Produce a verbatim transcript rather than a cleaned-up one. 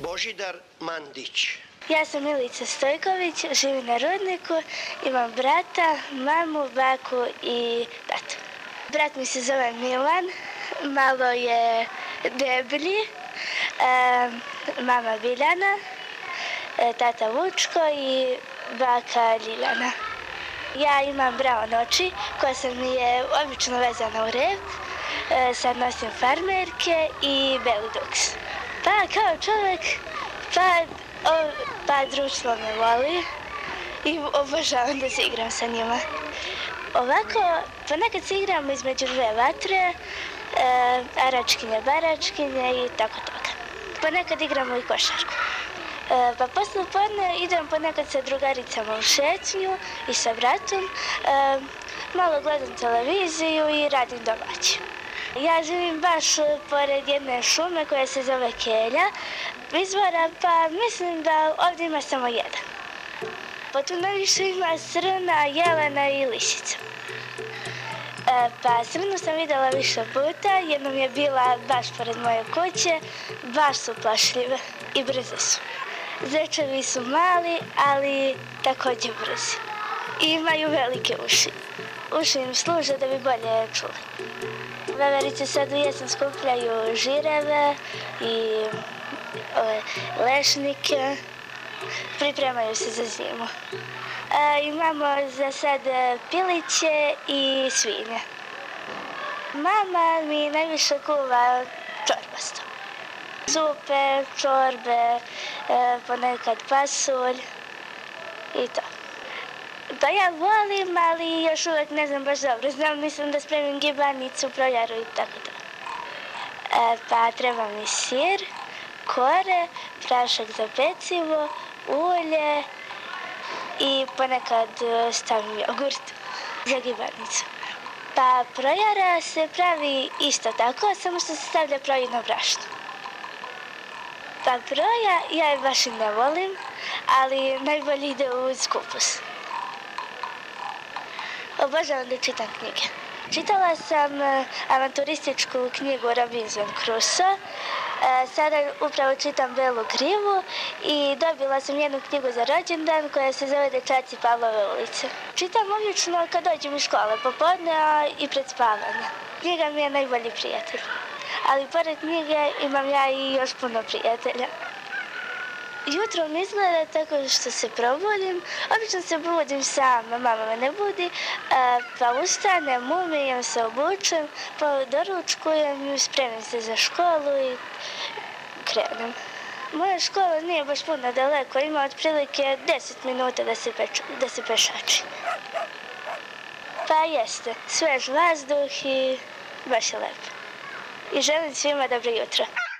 Božidar Mandić. Ja sam Milica Stojković, živim na Rudniku, imam brata, mamu, baku i tatu. Brat mi se zove Milan, malo je deblji, e, mama Biljana, e, tata Vučko i baka Ljiljana. Ja imam brown oči koja sam mi je obično vezana u rep, e, sad nosim farmerke i beli duks. Pa kao čovjek, pa, o, pa društvo me voli i obožavam da se igram sa njima. Ovako, ponekad se igramo između dve vatre, e, aračkinje, baračkinje i tako toga. Ponekad igramo i košarku. E, pa posle podne idem ponekad sa drugaricama u šetnju i sa bratom, e, malo gledam televiziju i radim domaći. Ja živim baš pored jedne šume koja se zove Kelja, izvora, pa mislim da ovdje ima samo jedan. Pa tu najviše ima srna, jelena i lisica. E, pa srnu sam videla više puta, jednom je bila baš pored moje kuće, baš su plašljive i brze su. Zečevi su mali, ali također brzi. I imaju velike uši. Uši im služe da bi bolje čuli. Veverice sad u jesen skupljaju žireve i ove, lešnike, pripremaju se za zimu. E, imamo za sad piliće i svinje. Mama mi najviše kuva čorbasto. Supe, čorbe, e, ponekad pasulj i to. Pa ja volim, ali još uvek ne znam baš dobro. Znam, mislim da spremim gibanicu, projaru i tako to. E, pa treba mi sir, kore, prašak za pecivo, ulje i ponekad stavim jogurt za gibanicu. Pa projara se pravi isto tako, samo što se stavlja projino brašno. Pa proja ja je baš i ne volim, ali najbolje ide uz kupus. Obožavam da čitam knjige. Čitala sam avanturističku knjigu Robinson Crusoe, sada upravo čitam Belu Grivu i dobila sam jednu knjigu za rođendan koja se zove Dečaci Pavlove ulice. Čitam obično kad dođem iz škole popodne, a i pred spavanje. Knjiga mi je najbolji prijatelj, ali pored knjige imam ja i još puno prijatelja. Jutro mi izgleda tako što se probudim, obično se budim sama, mama me ne budi, pa ustanem, umijem se, obučem, pa doručkujem i spremim se za školu i krenem. Moja škola nije baš puno daleko, ima otprilike deset minuta da se, peču, da se pešači. Pa jeste, svež vazduh i baš je lepo. I želim svima dobro jutro.